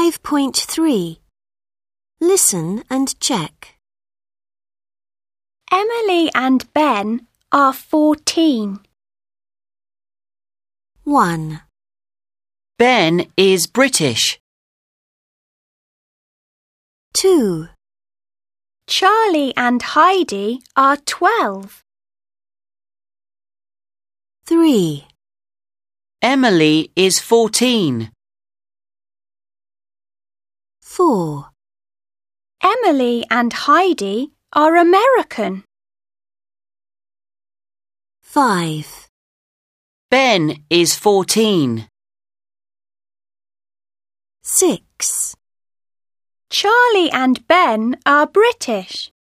5.3. Listen and check. Emily and Ben are 14. 1, Ben is British. 2, Charlie and Heidi are 12. 3, Emily is 14. 4, Emily and Heidi are American. 5, Ben is 14. 6. Charlie and Ben are British.